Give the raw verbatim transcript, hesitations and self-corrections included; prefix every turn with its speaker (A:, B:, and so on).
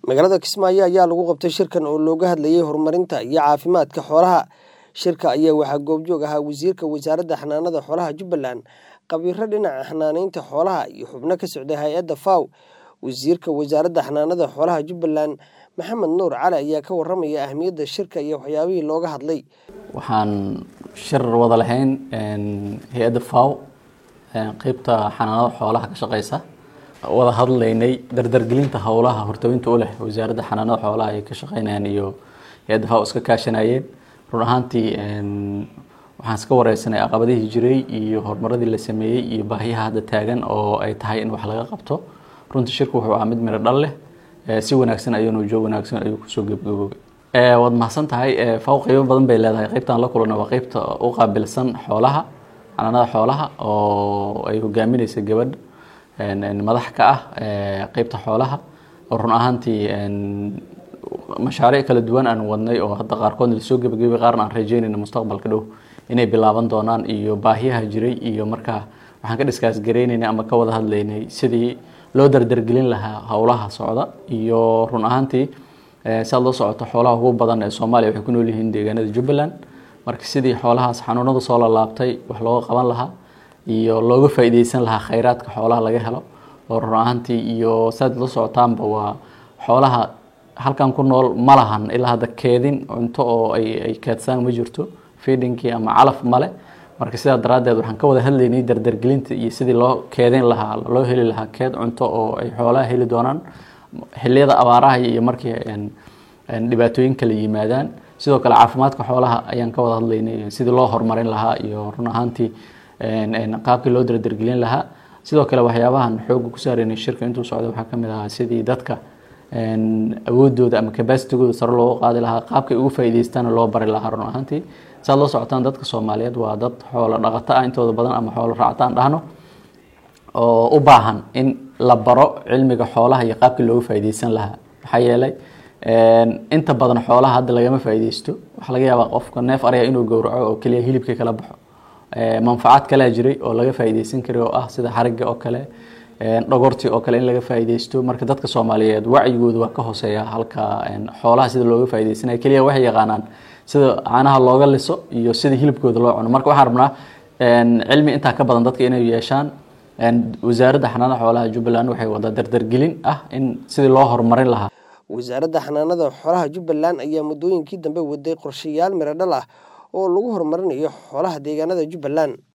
A: magaalada Kismaayo ayaa lagu qabtay shirkan oo looga hadlayay horumarinta iyo caafimaadka xoolaha. Shirka ayaa waxaa goobjoog ahaa wasiirka wasaaradda xanaanada xoolaha Jubbaland, qabiiro dhinaca xanaaneynta xoolaha iyo xubno ka socday hay'adda F A O. Wasiirka wasaaradda xanaanada xoolaha Jubbaland, Maxamed Nuur Cali, ayaa ka warramaya ahmiyadda shirka iyo waxyaabihii looga hadlay.
B: Waxaan shir wada lahayn hay'adda F A O qaybta xanaanada xoolaha ka shaqeysa, wada hadlaynay dardargelinta hawlaha hortawinta u leh wasaaradda xanaanada xoolaha ay ka shaqeynayaan iyo hay'adda F A O iska kaashanayeen. run ahaantii waxaan iska wareysanay caqabadihii jiray iyo horumaradii la sameeyay iyo baahiyaha hadda taagan oo ay tahay in wax laga qabto. runtii shirku wuxuu ahaa mid miro dhal leh, si wanaagsan ayuu joog wanaagsan ayuu kusoo gabagaboobay. ee wad mahadsan tahay. F A O qaybo badan bay leedahay. qaybtan la kulana waa qaybta u qaabilsan xoolaha, xanaanada xoolaha oo ay hogaaminayso gabadh madax ka ah qaybta xoolaha. run ahaantii mashaariic kala duwan aan wadnay oo hadda qaarkood la soo gabagabay, qaarna aan rajeynayno mustaqbalka dhow inay bilaaban doonaan iyo baahiyaha jiray iyo markaa waxaan ka discuss gareynaynay ama ka wada hadlaynay sidii loo dardargelin lahaa hawlaha socda. iyo run ahaantii saad loo socoto xoolaha ugu badan ee Soomaaliya waxay ku nool yihiin deegaanada Jubbaland, marka sidii xoolahaas xanuunadu soo laabtay wax looga qaban lahaa iyo looga faa'iideysan lahaa kheyraadka xoolaha laga helo. oo run ahaantii iyo saad loo socotaanba waa xoolaha halkan ku nool ma lahan ilaa hadda keedin cunto oo ay ay kaadsan ma jirto, feedingkii ama calaf male. marka sidaa daraadeed waxaan ka wada hadlaynay dardargelinta iyo sidii loo keedin lahaa loo heli lahaa keed cunto oo ay xoolaha heli doonaan xilliyada abaaraha iyo markii aan dhibaatooyin kala yimaadaan. sidoo kale caafimaadka xoolaha ayaan ka wada hadlaynay sidii loo horumarin lahaa iyo run ahaantii qaabkii loo dardargelin lahaa. sidoo kale waxyaabahan xoog ku saareynay shirka intuu socdo waxaa ka mid ah sidii dadka awoodooda ama capacity-gooda sare loo qaadi lahaa, qaabkay ugu faa'iideystaan loo bari lahaa. run ahaantii saad loo socotaan dadka Soomaaliyeed waa dad xoolo dhaqato ah intooda badan ama xoolo raacataan dhahno, oo u baahan in la baro cilmiga xoolaha iyo qaabkii loogu faa'iideysan lahaa. maxaa yeelay inta badan xoolaha hadda lagama faa'iideysto. waxa laga yaabaa qofka neef araya inuu gowraco oo kaliya hilibka kala baxo. manfaacad kale jiray oo laga faa'iideysan karo oo ah sida xariga oo kale, dhogorti oo kale in laga faa'iideysto. marka dadka Soomaaliyeed wacyigoodu waa ka hooseeya halka xoolaha sida looga faa'iideysanayo kaliya waxay yaqaanaan sida caanaha looga liso iyo sida hilibkooda loo cuno. marka waxaan rabnaa cilmi intaa ka badan dadka inay yeeshaan. wasaaradda xanaanada xoolaha Jubbaland waxay wada dardargelin ah in sidii loo horumarin lahaa.
A: wasaaradda xanaanada xoolaha Jubbaland ayaa muddooyinkii dambe waday qorshayaal miro dhal ah oo lagu horumarinayo xoolaha deegaanada Jubbaland.